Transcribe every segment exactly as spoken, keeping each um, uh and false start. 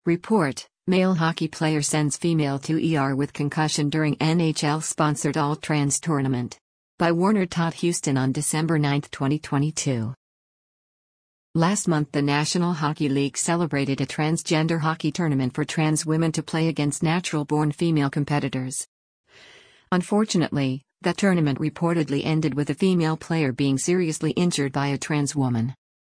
Report: Male hockey player sends female to E R with concussion during N H L-sponsored all-trans tournament. By Warner Todd Houston on December ninth, twenty twenty-two. Last month the National Hockey League celebrated a transgender hockey tournament for trans women to play against natural-born female competitors. Unfortunately, that tournament reportedly ended with a female player being seriously injured by a trans woman.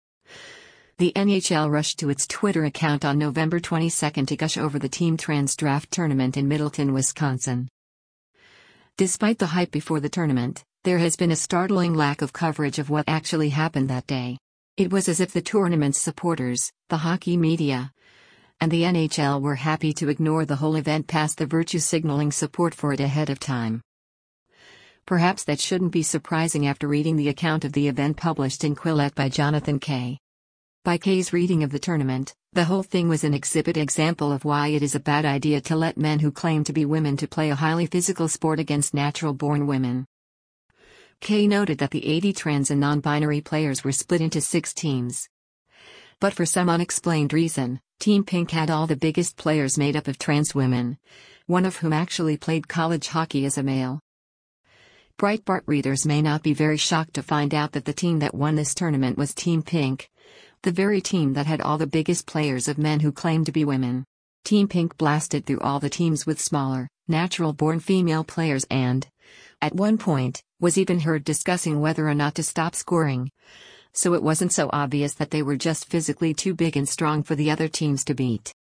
The N H L rushed to its Twitter account on November twenty-second to gush over the Team Trans Draft tournament in Middleton, Wisconsin. Despite the hype before the tournament, there has been a startling lack of coverage of what actually happened that day. It was as if the tournament's supporters, the hockey media, and the N H L were happy to ignore the whole event past the virtue signaling support for it ahead of time. Perhaps that shouldn't be surprising after reading the account of the event published in Quillette by Jonathan Kay. By Kay's reading of the tournament, the whole thing was an exhibit example of why it is a bad idea to let men who claim to be women to play a highly physical sport against natural-born women. Kay noted that the eighty trans and non-binary players were split into six teams. But for some unexplained reason, Team Pink had all the biggest players made up of trans women, one of whom actually played college hockey as a male. Breitbart readers may not be very shocked to find out that the team that won this tournament was Team Pink, the very team that had all the biggest players of men who claimed to be women. Team Pink blasted through all the teams with smaller, natural-born female players and, at one point, was even heard discussing whether or not to stop scoring. So it wasn't so obvious that they were just physically too big and strong for the other teams to beat.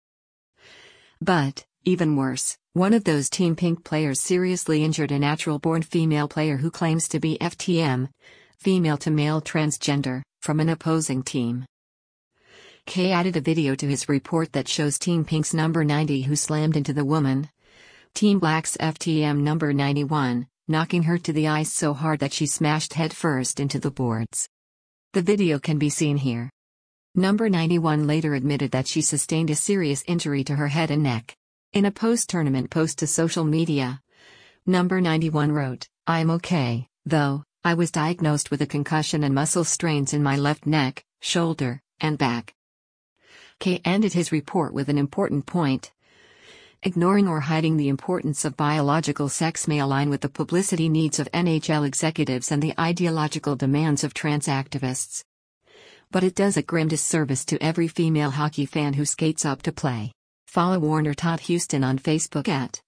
But, even worse, one of those Team Pink players seriously injured a natural-born female player who claims to be F T M, female-to-male transgender, from an opposing team. Kay added a video to his report that shows Team Pink's number ninety who slammed into the woman, Team Black's F T M number ninety-one, knocking her to the ice so hard that she smashed headfirst into the boards. The video can be seen here. Number ninety-one later admitted that she sustained a serious injury to her head and neck. In a post-tournament post to social media, Number ninety-one wrote, "I'm okay, though. I was diagnosed with a concussion and muscle strains in my left neck, shoulder, and back." Kay ended his report with an important point. Ignoring or hiding the importance of biological sex may align with the publicity needs of N H L executives and the ideological demands of trans activists. But it does a grim disservice to every female hockey fan who skates up to play. Follow Warner Todd Houston on Facebook at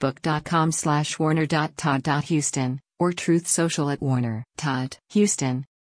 facebook.com slash warner.todd.houston or Truth Social at Warner Todd Houston.